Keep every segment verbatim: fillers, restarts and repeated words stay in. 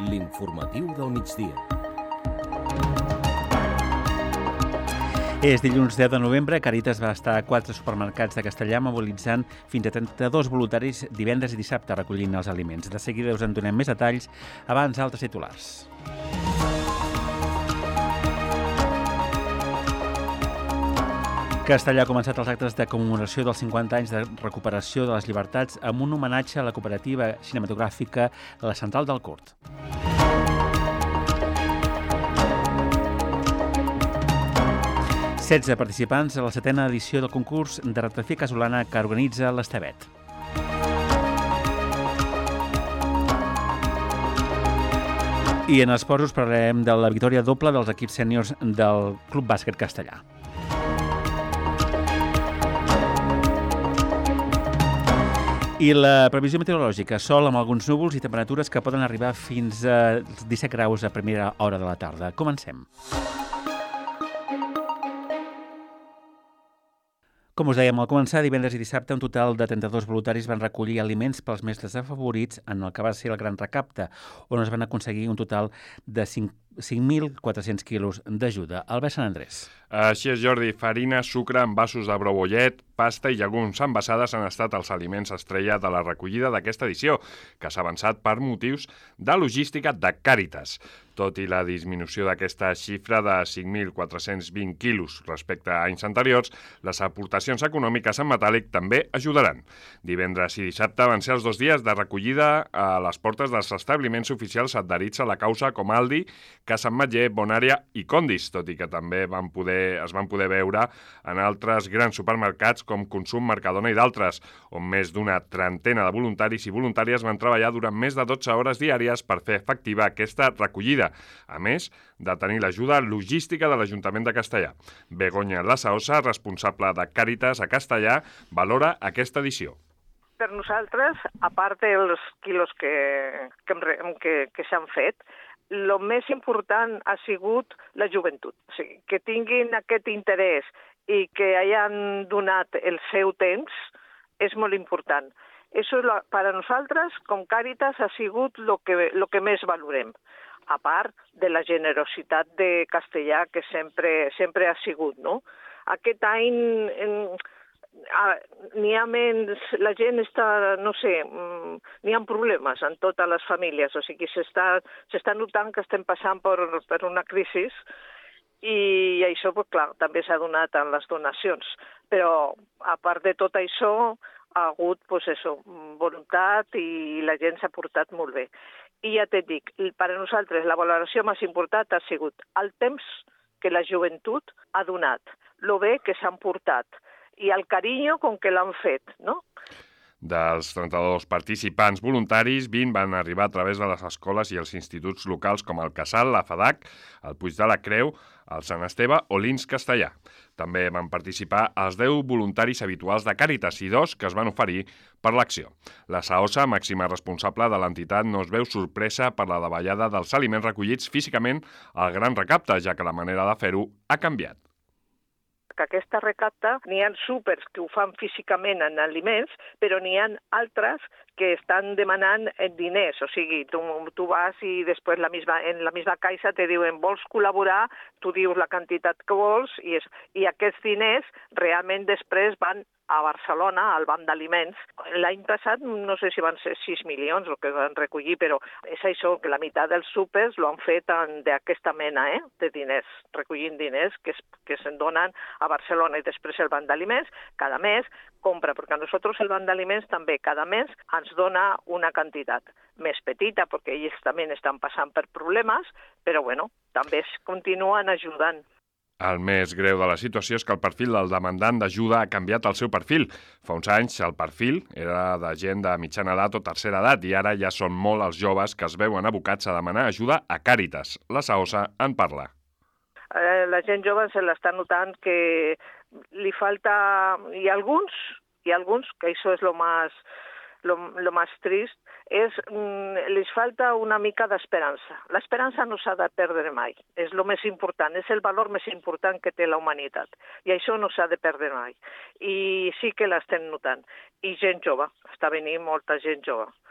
L'informatiu del migdia. És dilluns deu de novembre. Càritas va estar a quatre supermercats de Castellà mobilitzant fins a trenta-dos voluntaris divendres i dissabte recollint els aliments. De seguida us en donem més detalls, abans altres titulars. Castellà ha començat els actes de commemoració dels cinquanta anys de recuperació de les llibertats amb un homenatge a la cooperativa cinematogràfica La Central del Curt. setze participants a la setena edició del concurs de ratografia casolana que organitza l'Estevet. I en esports us parlarem de la victòria doble dels equips sèniors del Club Bàsquet Castellà. I la previsió meteorològica, sol amb alguns núvols i temperatures que poden arribar fins a disset graus a primera hora de la tarda. Comencem. Com us dèiem al començar, divendres i dissabte un total de trenta-dos voluntaris van recollir aliments pels més desafavorits en el que va ser el gran recapte, on es van aconseguir un total de cinc mil quatre-cents quilos d'ajuda. Albert Sant Andrés. Així és, Jordi. Farina, sucre, envasos de brou bollet, pasta i llegums envasades han estat els aliments estrella de la recollida d'aquesta edició, que s'ha avançat per motius de logística de Càritas. Tot i la disminució d'aquesta xifra de cinc mil quatre-cents vint quilos respecte a anys anteriors, les aportacions econòmiques en metàl·lic també ajudaran. Divendres i dissabte van ser els dos dies de recollida a les portes dels establiments oficials adherits a la causa com Aldi, Casa Ametller, Bonària i Condis, tot i que també van poder, es van poder veure en altres grans supermercats com Consum, Mercadona i d'altres, on més d'una trentena de voluntaris i voluntàries van treballar durant més de dotze hores diàries per fer efectiva aquesta recollida, a més de tenir l'ajuda logística de l'Ajuntament de Castellà. Begoña Lasaosa, responsable de Càritas a Castellà, valora aquesta edició. Per nosaltres, a part dels quilos que, que, que, que s'han fet, el més important ha sigut la joventut. O sigui, que tinguin aquest interès i que hayan donat el seu temps és molt important. Això per a nosaltres, com Càritas, ha sigut el que, lo que més valorem, a part de la generositat de Castellà, que sempre, sempre ha sigut, no? Aquest any en, a, n'hi ha menys, la gent està, no sé, n'hi ha problemes en totes les famílies, o sigui, s'està, s'està notant que estem passant per, per una crisi i això, pues, clar, també s'ha donat en les donacions. Però, a part de tot això, ha hagut, pues, això, voluntat i la gent s'ha portat molt bé. I ja t'he dit, per a nosaltres la valoració més important ha sigut el temps que la joventut ha donat, lo bé que s'han portat i el carinyo com que l'han fet, no? Dels trenta-dos participants voluntaris, vint van arribar a través de les escoles i els instituts locals com el Casal, la FADAC, el Puig de la Creu, el Sant Esteve o l'Ins Castellà. També van participar els deu voluntaris habituals de Càritas i dos que es van oferir per l'acció. La Saosa, màxima responsable de l'entitat, no es veu sorpresa per la davallada dels aliments recollits físicament al gran recapte, ja que la manera de fer-ho ha canviat. Que aquesta recapta, n'hi ha súpers que ho fan físicament en aliments, però n'hi ha altres que estan demanant diners, o sigui, tu, tu vas i després la misma, en la misma caixa te diuen vols col·laborar, tu dius la quantitat que vols i, és, i aquests diners realment després van a Barcelona, al Banc d'Aliments. L'any passat no sé si van ser sis milions el que van recollir, però és això, que la meitat dels súpers l'han fet d'aquesta mena eh, de diners, recollint diners que, es, que se'n donen a Barcelona i després el Banc d'Aliments cada mes compra, perquè a nosaltres el Banc d'Aliments també cada mes ens dona una quantitat més petita, perquè ells també estan passant per problemes, però bueno, també es continuen ajudant. El més greu de la situació és que el perfil del demandant d'ajuda ha canviat el seu perfil. Fa uns anys el perfil era de gent de mitjana edat o tercera edat i ara ja són molt els joves que es veuen abocats a demanar ajuda a Càritas. La Saosa en parla. Eh, la gent jove se l'està notant que li falta... Hi ha alguns, hi ha alguns que això és el més, lo, lo més trist, és, mm, les falta una mica d'esperança. L'esperança no s'ha de perdre mai, és el més important, és el valor més important que té la humanitat, i això no s'ha de perdre mai. I sí que l'estem notant. I gent jove, està venint molta gent jove.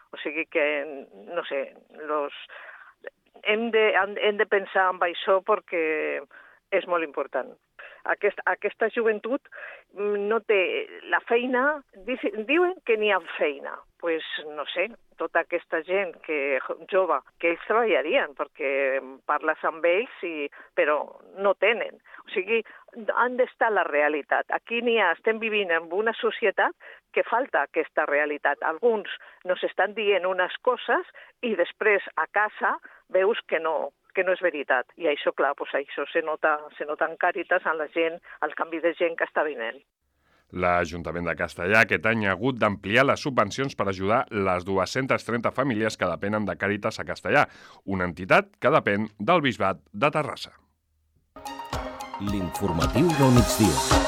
O sigui que, no sé, los... hem, de, hem de pensar en això perquè és molt important. Aquest, aquesta joventut no té la feina, diuen que n'hi ha feina. Doncs, pues, no sé, tota aquesta gent que, jove, que ells treballarien, perquè parles amb ells, i, però no tenen. O sigui, han d'estar la realitat. Aquí n'hi ha, estem vivint en una societat que falta aquesta realitat. Alguns nos estan dient unes coses i després a casa veus que no, que no és veritat. I això, clar, doncs això se nota, se nota en Càritas, en la gent, el canvi de gent que està venint. L'Ajuntament de Castellar aquest any ha hagut d'ampliar les subvencions per ajudar les dues-centes trenta famílies que depenen de Càritas a Castellar, una entitat que depèn del Bisbat de Terrassa. L'informatiu del migdia.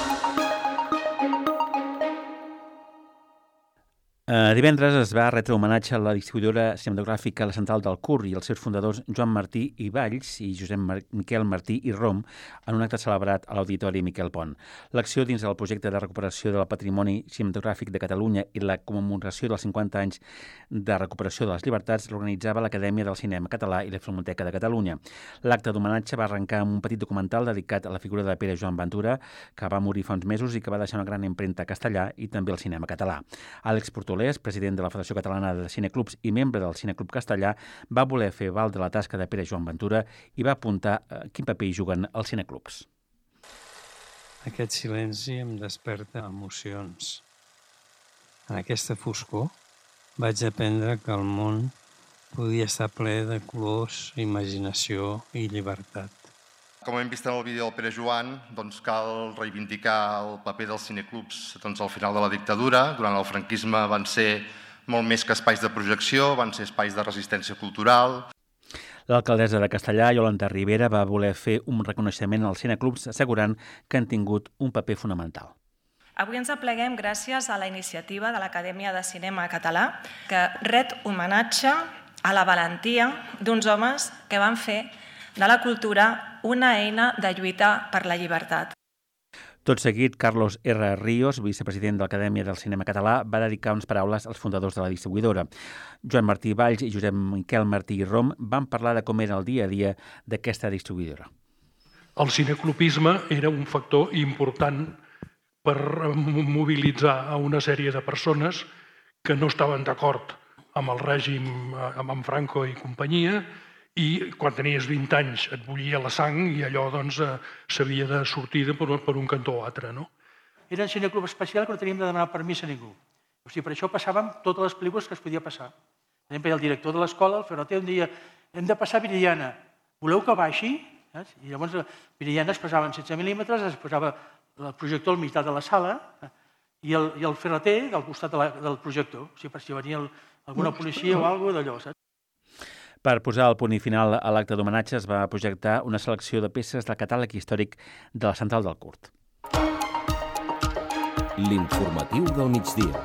Uh, divendres es va retre homenatge a la distribuïdora cinematogràfica La Central del Cur i els seus fundadors Joan Martí i Valls i Josep Mar Miquel Martí i Rom en un acte celebrat a l'Auditori Miquel Pont. L'acció dins del projecte de recuperació del patrimoni cinematogràfic de Catalunya i la commemoració dels cinquanta anys de recuperació de les llibertats l'organitzava l'Acadèmia del Cinema Català i la Filmoteca de Catalunya. L'acte d'homenatge va arrencar amb un petit documental dedicat a la figura de Pere Joan Ventura, que va morir fa uns mesos i que va deixar una gran empremta a Castellar i també al cinema català. Àlex Portolà, president de la Federació Catalana de Cineclubs i membre del Cineclub Castellà, va voler fer val de la tasca de Pere Joan Ventura i va apuntar quin paper hi juguen els cineclubs. Aquest silenci em desperta emocions. En aquesta foscor vaig aprendre que el món podia estar ple de colors, imaginació i llibertat. Com hem vist en el vídeo del Pere Joan, doncs cal reivindicar el paper dels cineclubs doncs, al final de la dictadura. Durant el franquisme van ser molt més que espais de projecció, van ser espais de resistència cultural. L'alcaldessa de Castellar, Iolanda Rivera, va voler fer un reconeixement als cineclubs assegurant que han tingut un paper fonamental. Avui ens apleguem gràcies a la iniciativa de l'Acadèmia de Cinema Català que ret homenatge a la valentia d'uns homes que van fer de la cultura una eina de lluita per la llibertat. Tot seguit, Carlos R. Ríos, vicepresident de l'Acadèmia del Cinema Català, va dedicar unes paraules als fundadors de la distribuïdora. Joan Martí Valls i Josep Miquel Martí i Rom van parlar de com era el dia a dia d'aquesta distribuïdora. El cineclubisme era un factor important per mobilitzar a una sèrie de persones que no estaven d'acord amb el règim, amb en Franco i companyia, i quan tenies vint anys et bullia la sang i allò doncs s'havia de sortir per un cantó o altre, no? Era un cineclub especial que no teníem de demanar permís a ningú. O sigui, per això passàvem totes les pel·lícules que es podia passar. Per exemple, el director de l'escola, el Ferroter, un dia hem de passar Viridiana. Voleu que baixi? I llavors Viridiana es passava en setze mil·límetres, es posava el projector al meitat de la sala i el, i el Ferroter al costat de la, del projector, o sigui, per si venia el, alguna policia o alguna cosa d'allò, saps? Per posar el punt i final a l'acte d'homenatge es va projectar una selecció de peces del catàleg històric de la Central del Curt. L'informatiu del migdia.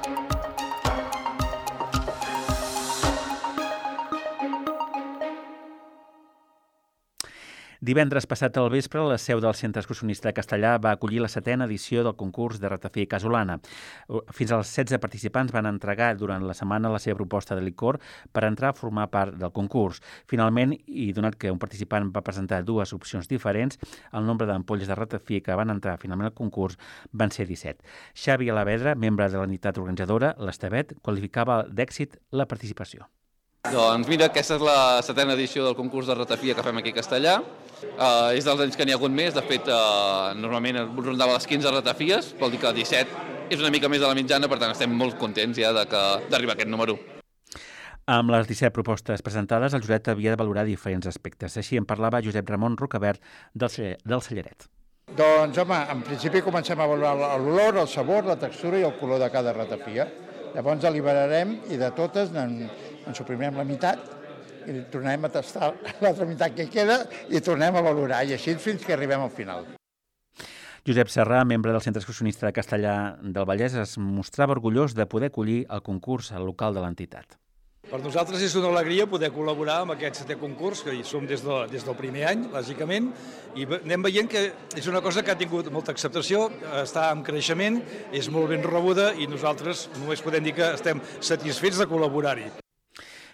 Divendres passat al vespre, la seu del Centre Excursionista de Castellar va acollir la setena edició del concurs de ratafia casolana. Fins als setze participants van entregar durant la setmana la seva proposta de licor per entrar a formar part del concurs. Finalment, i donat que un participant va presentar dues opcions diferents, el nombre d'ampolles de ratafia que van entrar finalment al concurs van ser disset. Xavi Alavedra, membre de l'entitat organitzadora, l'Estavet, qualificava d'èxit la participació. Doncs mira, aquesta és la setena edició del concurs de ratafia que fem aquí a Castellar. Uh, és dels anys que n'hi ha hagut més, de fet, uh, normalment rondava les quinze ratafies, vol dir que disset és una mica més de la mitjana, per tant estem molt contents ja d'arribar a aquest número. Amb les disset propostes presentades, el jurat havia de valorar diferents aspectes. Així en parlava Josep Ramon Rocabert del, del Cellaret. Doncs, home, en principi comencem a valorar l'olor, el sabor, la textura i el color de cada ratafia. Llavors deliberarem i de totes en, en suprimem la meitat i tornem a tastar l'altra meitat que queda i tornem a valorar, i així fins que arribem al final. Josep Serrà, membre del Centre Excursionista de Castellar del Vallès, es mostrava orgullós de poder acollir el concurs al local de l'entitat. Per nosaltres és una alegria poder col·laborar amb aquest setè concurs, que hi som des, de, des del primer any, lògicament, i anem veient que és una cosa que ha tingut molta acceptació, està en creixement, és molt ben rebuda i nosaltres només podem dir que estem satisfets de col·laborar-hi.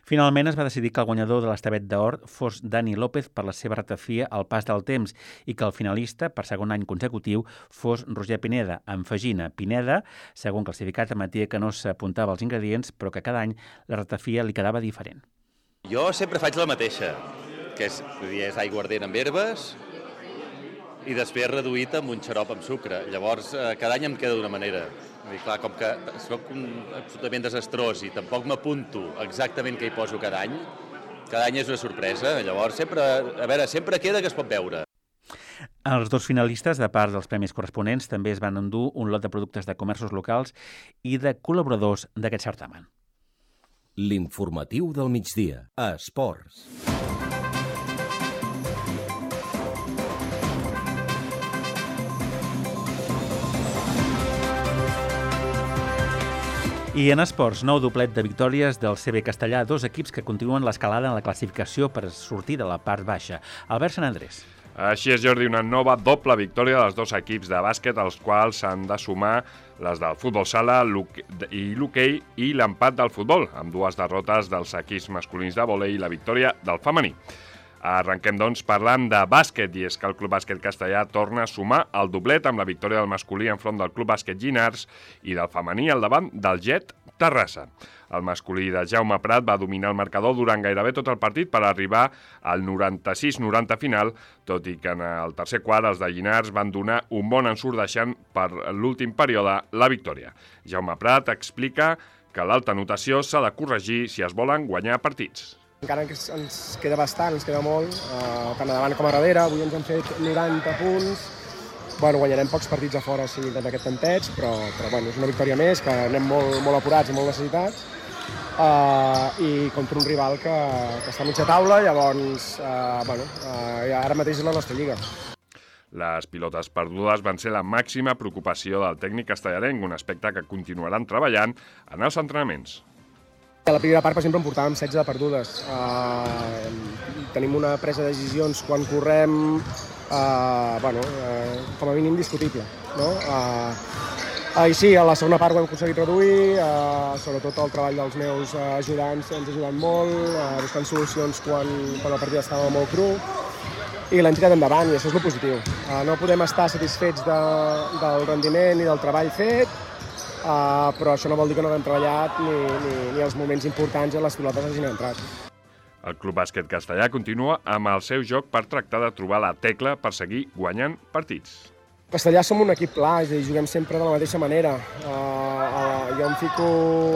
Finalment es va decidir que el guanyador de l'Estavet d'Or fos Dani López per la seva ratafia al pas del temps i que el finalista, per segon any consecutiu, fos Roger Pineda, amb fagina. Pineda, segons classificat, admetia que no s'apuntava als ingredients, però que cada any la ratafia li quedava diferent. Jo sempre faig la mateixa, que és, és aiguardent amb herbes i després reduït amb un xarop amb sucre. Llavors, cada any em queda d'una manera. I clar, com que soc absolutament desastrós i tampoc m'apunto exactament què hi poso cada any, cada any és una sorpresa. Llavors, sempre, a veure, sempre queda que es pot veure. Els dos finalistes, de part dels premis corresponents, també es van endur un lot de productes de comerços locals i de col·laboradors d'aquest certamen. L'informatiu del migdia, a Esports. I en esports, nou doblet de victòries del C B Castellà, dos equips que continuen l'escalada en la classificació per sortir de la part baixa. Albert Sant Andrés. Així és, Jordi, una nova doble victòria dels dos equips de bàsquet, als quals s'han de sumar les del futbol sala i l'hoquei i l'empat del futbol, amb dues derrotes dels equips masculins de vòlei i la victòria del femení. Arrenquem, doncs, parlant de bàsquet, i és que el Club Bàsquet Castellà torna a sumar el doblet amb la victòria del masculí enfront del Club Bàsquet Llinars i del femení al davant del Jet Terrassa. El masculí de Jaume Prat va dominar el marcador durant gairebé tot el partit per arribar al noranta-sis noranta final, tot i que en el tercer quart els de Llinars van donar un bon ensurt deixant per l'últim període la victòria. Jaume Prat explica que l'alta notació s'ha de corregir si es volen guanyar partits. Encara que ens queda bastant, ens queda molt, eh, tant a davant com a darrere. Avui ens han fet noranta punts. Bueno, guanyarem pocs partits a fora si intentem aquest tanteig, però, però bueno, és una victòria més, que anem molt, molt apurats i molt necessitats, eh, i contra un rival que, que està a mitja taula, llavors, eh, bueno, eh, ara mateix és la nostra lliga. Les pilotes perdudes van ser la màxima preocupació del tècnic castellarenc, un aspecte que continuaran treballant en els entrenaments. A la primera part, per exemple, en portàvem setze de perdudes. Uh, tenim una presa de decisions quan correm, uh, bueno, uh, com a mínim discutible. No? Uh, uh, I sí, a la segona part ho hem aconseguit reduir, uh, sobretot el treball dels meus uh, ajudants ens ha ajudat molt, uh, buscant solucions quan, quan el partit estava molt cru, i l'hem tirat endavant, i això és el positiu. Uh, no podem estar satisfets de, del rendiment i del treball fet, Uh, però això no vol dir que no hem treballat ni, ni, ni els moments importants en les pilotes hagin entrat. El Club Bàsquet Castellà continua amb el seu joc per tractar de trobar la tecla per seguir guanyant partits. Castellà som un equip pla, és a dir, juguem sempre de la mateixa manera. Uh, uh, jo em fico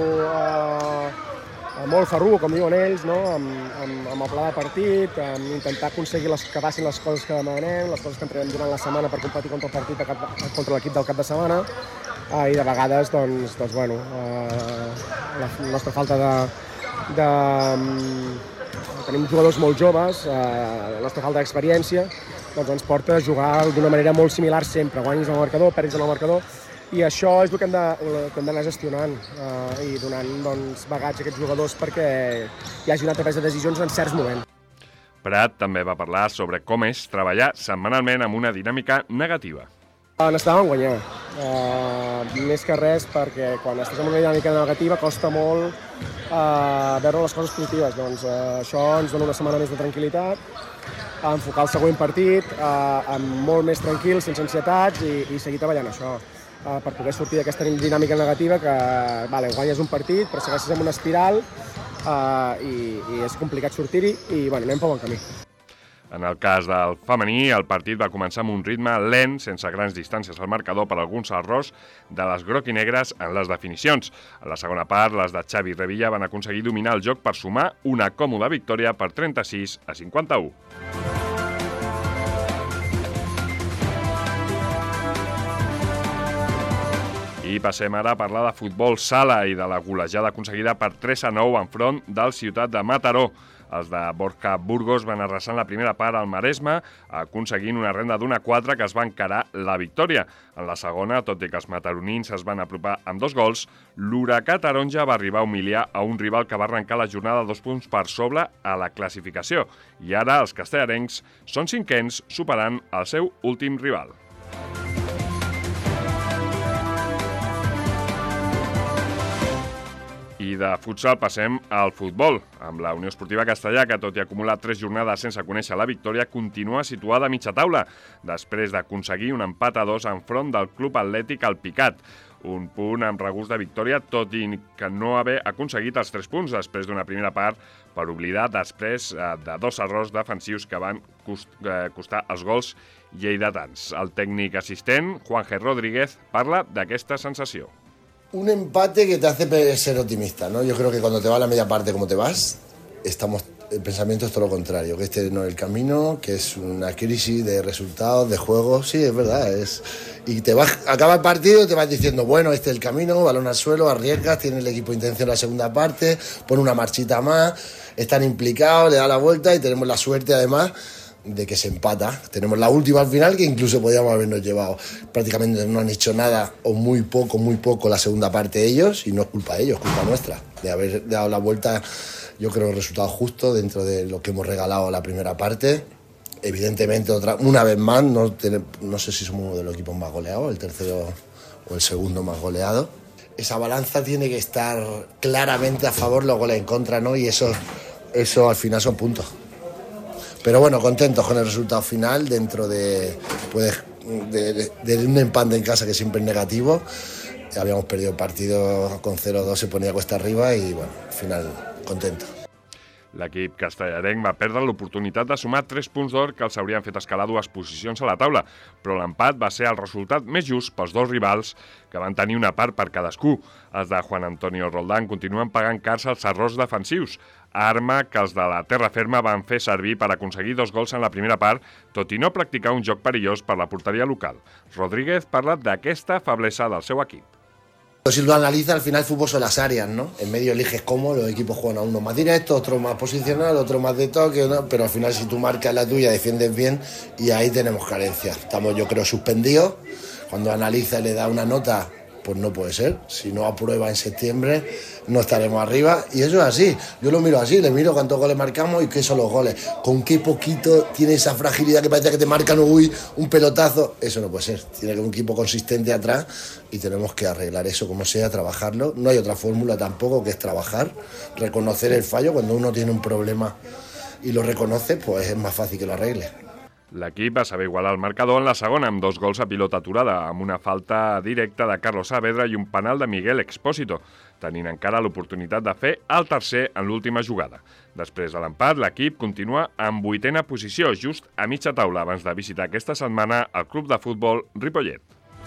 uh, molt ferru, com diuen ells, no? amb, amb, amb el pla de partit, amb intentar aconseguir les, que passin les coses que demanem, les coses que entrenem durant la setmana per competir contra el partit de cap, contra l'equip del cap de setmana. Uh, I de vegades, doncs, doncs bueno, uh, la nostra falta de... de um, tenim jugadors molt joves, uh, la nostra falta d'experiència, doncs ens porta a jugar d'una manera molt similar sempre. Guanyis en el marcador, perdis en el marcador, i això és el que hem d'anar gestionant uh, i donant, doncs, bagatge a aquests jugadors perquè hi hagi una presa de decisions en certs moments. Prat també va parlar sobre com és treballar setmanalment amb una dinàmica negativa. Necessitàvem guanyar, uh, més que res perquè quan estàs en una dinàmica negativa costa molt uh, veure les coses positives. Doncs uh, això ens dona una setmana més de tranquil·litat, a enfocar el següent partit uh, amb molt més tranquil, sense ansietats i, i seguir treballant això uh, per poder sortir d'aquesta dinàmica negativa que vale, guanyes un partit però segueixes en una espiral uh, i, i és complicat sortir-hi i bueno, anem pel bon camí. En el cas del femení, el partit va començar amb un ritme lent, sense grans distàncies al marcador per alguns errors de les groc i negres en les definicions. A la segona part, les de Xavi Revilla van aconseguir dominar el joc per sumar una còmoda victòria per trenta-sis a cinquanta-u. I passem ara a parlar de futbol sala i de la golejada aconseguida per tres a nou enfront del Ciutat de Mataró. Els de Borja Burgos van arrasar en la primera part al Maresme, aconseguint una renda d'un a quatre que es va encarar la victòria. En la segona, tot i que els mataronins es van apropar amb dos gols, l'Huracà Taronja va arribar a humiliar a un rival que va arrencar la jornada dos punts per sobre a la classificació. I ara els castellarencs són cinquens, superant el seu últim rival. I de futsal passem al futbol, amb la Unió Esportiva Castellà, que tot i acumular tres jornades sense conèixer la victòria, continua situada a mitja taula, després d'aconseguir un empat a dos enfront del Club Atlètic Alpicat. Un punt amb regust de victòria, tot i que no haver aconseguit els tres punts després d'una primera part per oblidar després de dos errors defensius que van costar els gols lleidatans. El tècnic assistent, Juanje Rodríguez, parla d'aquesta sensació. Un empate que te hace ser optimista, ¿no? Yo creo que cuando te va a la media parte como te vas, estamos, el pensamiento es todo lo contrario, que este no es el camino, que es una crisis de resultados, de juegos, sí, es verdad, es... Y te vas, acaba el partido y te vas diciendo, bueno, este es el camino, balón al suelo, arriesgas, tiene el equipo intención la segunda parte, pone una marchita más, están implicados, le da la vuelta y tenemos la suerte además de que se empata. Tenemos la última al final que incluso podíamos habernos llevado. Prácticamente no han hecho nada o muy poco, muy poco la segunda parte de ellos y no es culpa de ellos, es culpa nuestra. De haber dado la vuelta, yo creo, el resultado justo dentro de lo que hemos regalado la primera parte. Evidentemente, otra, una vez más, no, tenemos, no sé si somos uno de los equipos más goleados, el tercero o el segundo más goleado. Esa balanza tiene que estar claramente a favor, los goles en contra, ¿no? Y eso, eso al final son puntos. Pero bueno, contentos con el resultado final dentro de, pues, de, de, de un empate en casa que siempre es negativo. Habíamos perdido el partido con cero dos, se ponía cuesta arriba y bueno, al final contento. L'equip castellarenc va perdre l'oportunitat de sumar tres punts d'or que els haurien fet escalar dues posicions a la taula, però l'empat va ser el resultat més just pels dos rivals que van tenir una part per cadascú. Els de Juan Antonio Roldán continuen pagant cars als errors defensius, arma que els de la terra ferma van fer servir per aconseguir dos gols en la primera part, tot i no practicar un joc perillós per la porteria local. Rodríguez parla d'aquesta feblesa del seu equip. Si lo analiza, al final el fútbol son las áreas, ¿no? En medio eliges cómo, los equipos juegan a uno más directo, otro más posicional, otro más de toque, ¿no? Pero al final si tú marcas la tuya, defiendes bien y ahí tenemos carencias. Estamos, yo creo, suspendidos. Cuando analiza y le da una nota, pues no puede ser. Si no aprueba en septiembre, no estaremos arriba. Y eso es así. Yo lo miro así, le miro cuántos goles marcamos y qué son los goles. Con qué poquito tiene esa fragilidad que parece que te marcan uy, un pelotazo. Eso no puede ser. Tiene que haber un equipo consistente atrás y tenemos que arreglar eso como sea, trabajarlo. No hay otra fórmula tampoco que es trabajar, reconocer el fallo. Cuando uno tiene un problema y lo reconoce, pues es más fácil que lo arregle. L'equip va saber igualar el marcador en la segona amb dos gols a pilota aturada, amb una falta directa de Carlos Saavedra i un penal de Miguel Expósito, tenint encara l'oportunitat de fer el tercer en l'última jugada. Després de l'empat, l'equip continua en vuitena posició, just a mitja taula, abans de visitar aquesta setmana el club de futbol Ripollet.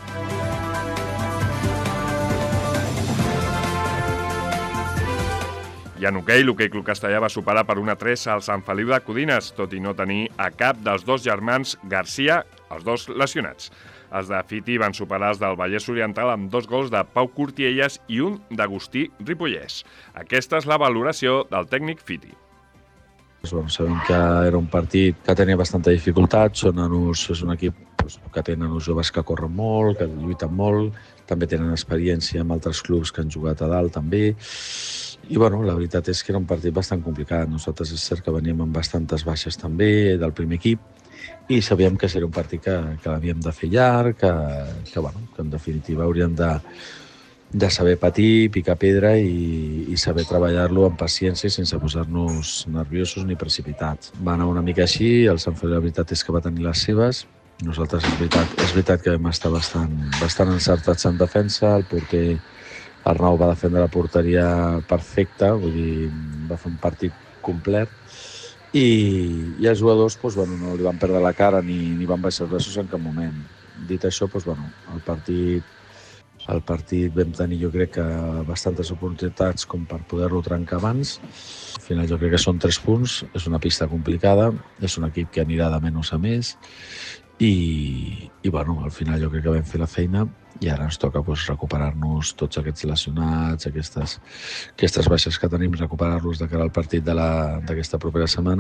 I en hoquei, l'Hoquei Club Castellà va superar per un a tres al Sant Feliu de Codines, tot i no tenir a cap dels dos germans Garcia, els dos lesionats. Els de Fiti van superar els del Vallès Oriental amb dos gols de Pau Curtielles i un d'Agustí Ripollès. Aquesta és la valoració del tècnic Fiti. Bueno, sabem que era un partit que tenia bastanta dificultat, són nanos, és un equip pues, que tenen nanos joves que corren molt, que lluiten molt, també tenen experiència amb altres clubs que han jugat a dalt també. I bueno, la veritat és que era un partit bastant complicat. Nosaltres és cert que veníem amb bastantes baixes també del primer equip i sabíem que seria un partit que, que l'havíem de fer llarg, que, que, bueno, que en definitiva hauríem de, de saber patir, picar pedra i, i saber treballar-lo amb paciència sense posar-nos nerviosos ni precipitats. Va anar una mica així, el Sant Feliu la veritat és que va tenir les seves. Nosaltres és veritat, és veritat que vam estar bastant, bastant encertats en defensa, el porter Arnau va defendre la porteria perfecta, vull dir, va fer un partit complet i, i els jugadors doncs, bueno, no li van perdre la cara ni, ni van baixar els braços en cap moment. Dit això, doncs, bueno, el partit, el partit vam tenir jo crec que bastantes oportunitats com per poder-lo trencar abans. Al final jo crec que són tres punts, és una pista complicada, és un equip que anirà de menys a més i, i bueno, al final jo crec que vam fer la feina i ara ens toca pues, recuperar-nos tots aquests lesionats, aquestes, aquestes baixes que tenim, recuperar-los de cara al partit d'aquesta propera setmana.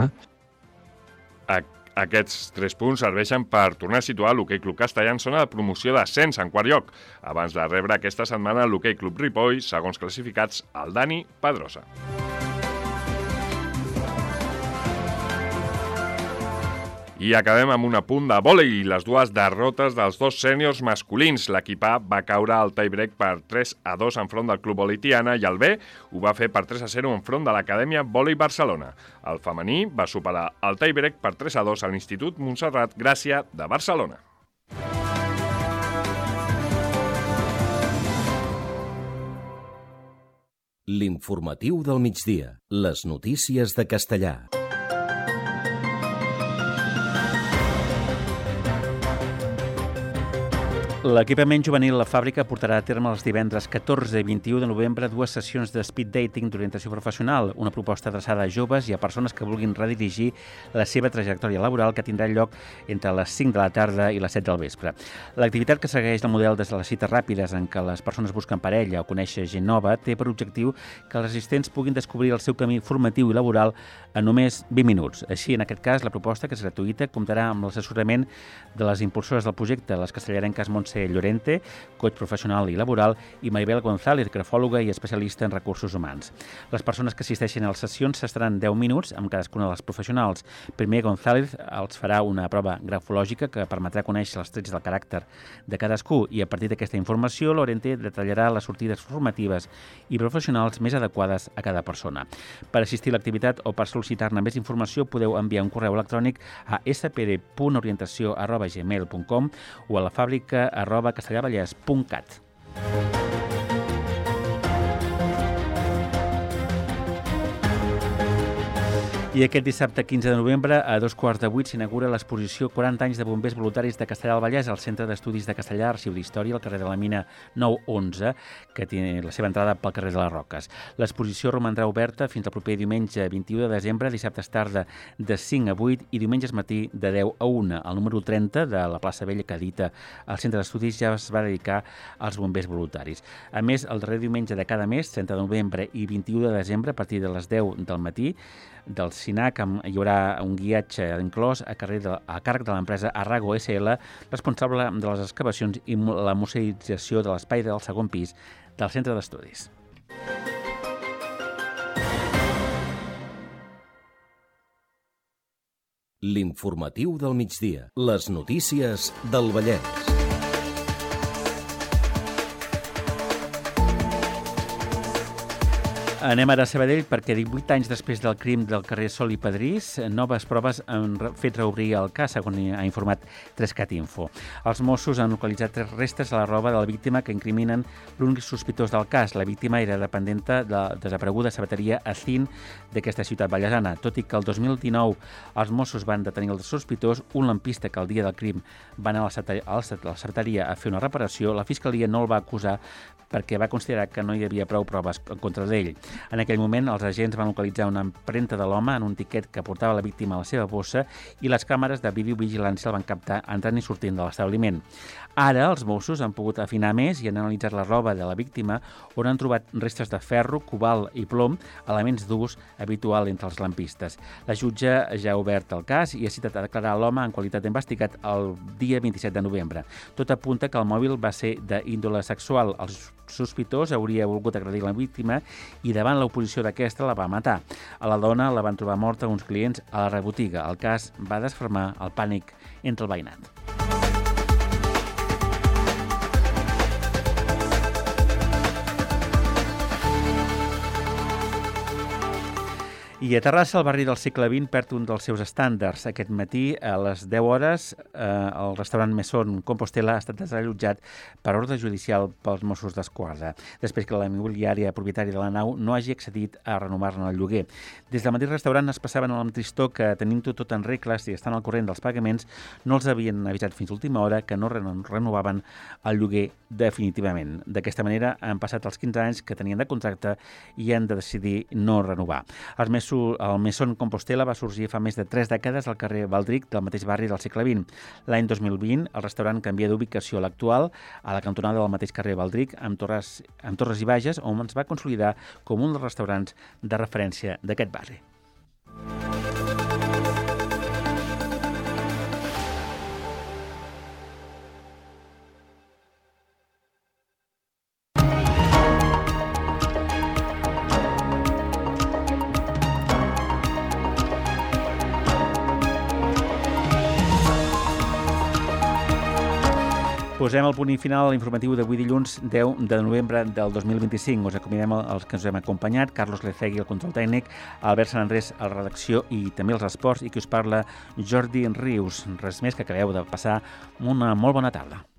Aquests tres punts serveixen per tornar a situar l'Hoquei Club Castellà en zona de promoció d'ascens en quart lloc, abans de rebre aquesta setmana l'Hoquei Club Ripoll, segons classificats el Dani Pedrosa. I I acabem amb un apunt de vòlei. Les dues derrotes dels dos sèniors masculins. L'equip A va caure al tie-break per tres a dos enfront del Club Vòlei Tiana i el B ho va fer per tres a zero enfront de l'Acadèmia Vòlei Barcelona. El femení va superar el tie-break per tres a dos a l'Institut Montserrat Gràcia de Barcelona. L'informatiu del migdia. Les notícies de Castellà. L'equipament juvenil La Fàbrica portarà a terme els divendres catorze i vint-i-u de novembre dues sessions de speed dating d'orientació professional, una proposta adreçada a joves i a persones que vulguin redirigir la seva trajectòria laboral, que tindrà lloc entre les cinc de la tarda i les set del vespre. L'activitat, que segueix el model des de les cites ràpides en què les persones busquen parella o conèixer gent nova, té per objectiu que els assistents puguin descobrir el seu camí formatiu i laboral en només vint minuts. Així, en aquest cas, la proposta, que és gratuïta, comptarà amb l'assessorament de les impulsores del projecte, les castellarenques Montse Llorente, coach professional i laboral, i Maribel González, grafòloga i especialista en recursos humans. Les persones que assisteixen a les sessions s'estaran deu minuts amb cadascuna de les professionals. Primer, González els farà una prova grafològica que permetrà conèixer els trets del caràcter de cadascú i, a partir d'aquesta informació, Llorente detallarà les sortides formatives i professionals més adequades a cada persona. Per assistir a l'activitat o per sol·licitar-ne més informació, podeu enviar un correu electrònic a s p d punt orientació arroba gmail punt com o a la fàbrica arroba castellavallès punt cat. I aquest dissabte quinze de novembre, a dos quarts de vuit, s'inaugura l'exposició quaranta anys de bombers voluntaris de Castellar del Vallès al Centre d'Estudis de Castellar, Arxiu d'Història, al carrer de la Mina nou onze, que té la seva entrada pel carrer de les Roques. L'exposició romandrà oberta fins al proper diumenge vint-i-u de desembre, dissabtes tarda de cinc a vuit i diumenges matí de deu a una. El número trenta de la plaça Vella, que edita el Centre d'Estudis, ja es va dedicar als bombers voluntaris. A més, el darrer diumenge de cada mes, trenta de novembre i vint-i-u de desembre, a partir de les deu del matí, del SINAC hi haurà un guiatge inclòs a, carrer de, a càrrec de l'empresa Arrago S L, responsable de les excavacions i la museïtzació de l'espai del segon pis del Centre d'Estudis. L'informatiu del migdia. Les notícies del Vallès. Anem ara a Sabadell perquè divuit anys després del crim del carrer Sol i Padrís, noves proves han fet reobrir el cas, segons ha informat tres cat info. Els Mossos han localitzat tres restes a la roba de la víctima que incriminen l'únic sospitós del cas. La víctima era dependenta de la desapareguda sabateria Acin d'aquesta ciutat vallesana. Tot i que el dos mil dinou els Mossos van detenir el sospitós, un lampista que el dia del crim va anar a la sabateria a fer una reparació, la Fiscalia no el va acusar perquè va considerar que no hi havia prou proves en contra d'ell. En aquell moment, els agents van localitzar una empremta de l'home en un tiquet que portava la víctima a la seva bossa i les càmeres de videovigilància el van captar entrant i sortint de l'establiment. Ara, els Mossos han pogut afinar més i han analitzat la roba de la víctima, on han trobat restes de ferro, cobalt i plom, elements d'ús habitual entre els lampistes. La jutge ja ha obert el cas i ha citat a declarar l'home en qualitat d'investigat el dia vint-i-set de novembre. Tot apunta que el mòbil va ser d'índole sexual. Els sospitós hauria volgut agredir la víctima i davant l'oposició d'aquesta la va matar. A la dona la van trobar morta uns clients a la rebotiga. El cas va desfermar el pànic entre el veïnat. I a Terrassa, el barri del segle vint perd un dels seus estàndards. Aquest matí, a les deu hores, eh, el restaurant Mesón Compostela ha estat desallotjat per ordre judicial pels Mossos d'Esquadra, després que la immobiliària propietària de la nau no hagi accedit a renovar-ne el lloguer. Des del mateix restaurant es passaven amb tristor que, tenint-ho tot en regles i estant al corrent dels pagaments, no els havien avisat fins a última hora que no renovaven el lloguer definitivament. D'aquesta manera han passat els quinze anys que tenien de contracte i han de decidir no renovar. Els més El Mesón Compostela va sorgir fa més de tres dècades al carrer Baldric del mateix barri del segle vint. L'any dos mil vint, el restaurant canvia d'ubicació a l'actual, a la cantonada del mateix carrer Baldric, amb torres, amb torres i bages, on es va consolidar com un dels restaurants de referència d'aquest barri. Posem el punt final a l'informatiu d'avui dilluns deu de novembre del dos mil vint-i-cinc. Us acomiadem els que ens hem acompanyat, Carlos Lecegui, el control tècnic, Albert Sant Andrés, a la redacció i també els esports, i qui us parla, Jordi Rius. Res més, que acabeu de passar una molt bona tarda.